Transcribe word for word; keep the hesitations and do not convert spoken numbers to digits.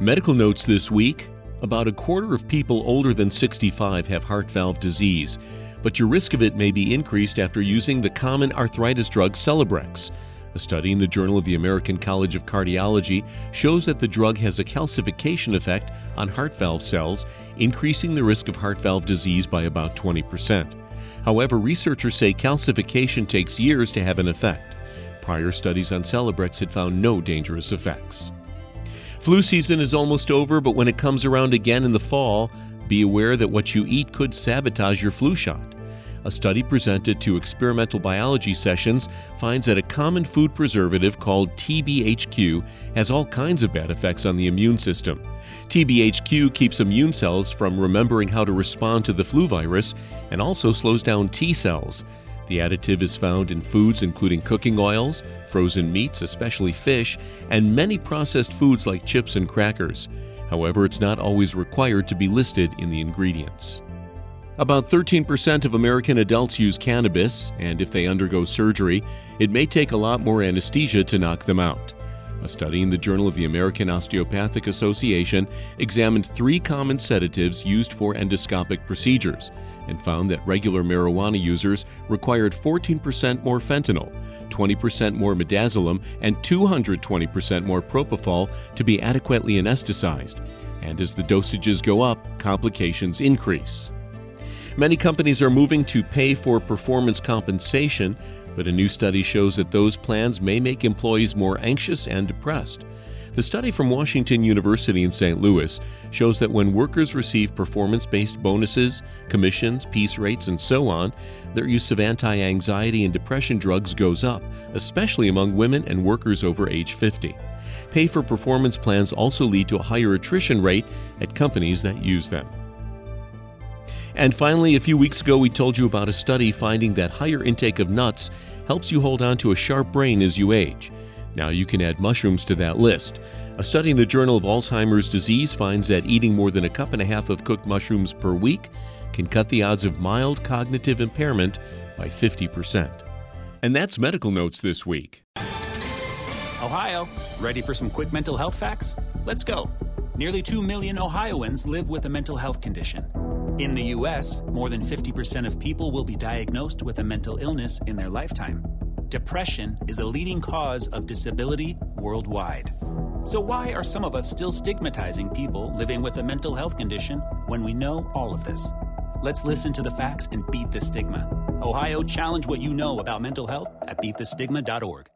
Medical notes this week. About a quarter of people older than sixty-five have heart valve disease, but your risk of it may be increased after using the common arthritis drug Celebrex. A study in the Journal of the American College of Cardiology shows that the drug has a calcification effect on heart valve cells, increasing the risk of heart valve disease by about twenty percent. However, researchers say calcification takes years to have an effect. Prior studies on Celebrex had found no dangerous effects. Flu season is almost over, but when it comes around again in the fall, be aware that what you eat could sabotage your flu shot. A study presented to experimental biology sessions finds that a common food preservative called T B H Q has all kinds of bad effects on the immune system. T B H Q keeps immune cells from remembering how to respond to the flu virus and also slows down T cells. The additive is found in foods including cooking oils, frozen meats, especially fish, and many processed foods like chips and crackers. However, it's not always required to be listed in the ingredients. About thirteen percent of American adults use cannabis, and if they undergo surgery, it may take a lot more anesthesia to knock them out. A study in the Journal of the American Osteopathic Association examined three common sedatives used for endoscopic procedures and found that regular marijuana users required fourteen percent more fentanyl, twenty percent more midazolam, and two hundred twenty percent more propofol to be adequately anesthetized. And as the dosages go up, complications increase. Many companies are moving to pay for performance compensation, but a new study shows that those plans may make employees more anxious and depressed. The study from Washington University in Saint Louis shows that when workers receive performance-based bonuses, commissions, piece rates, and so on, their use of anti-anxiety and depression drugs goes up, especially among women and workers over age fifty. Pay-for-performance plans also lead to a higher attrition rate at companies that use them. And finally, a few weeks ago we told you about a study finding that higher intake of nuts helps you hold on to a sharp brain as you age. Now you can add mushrooms to that list. A study in the Journal of Alzheimer's Disease finds that eating more than a cup and a half of cooked mushrooms per week can cut the odds of mild cognitive impairment by fifty percent. And that's Medical Notes this week. Ohio, ready for some quick mental health facts? Let's go. Nearly two million Ohioans live with a mental health condition. In the U S, more than fifty percent of people will be diagnosed with a mental illness in their lifetime. Depression is a leading cause of disability worldwide. So why are some of us still stigmatizing people living with a mental health condition when we know all of this? Let's listen to the facts and beat the stigma. Ohio, challenge what you know about mental health at beat the stigma dot org.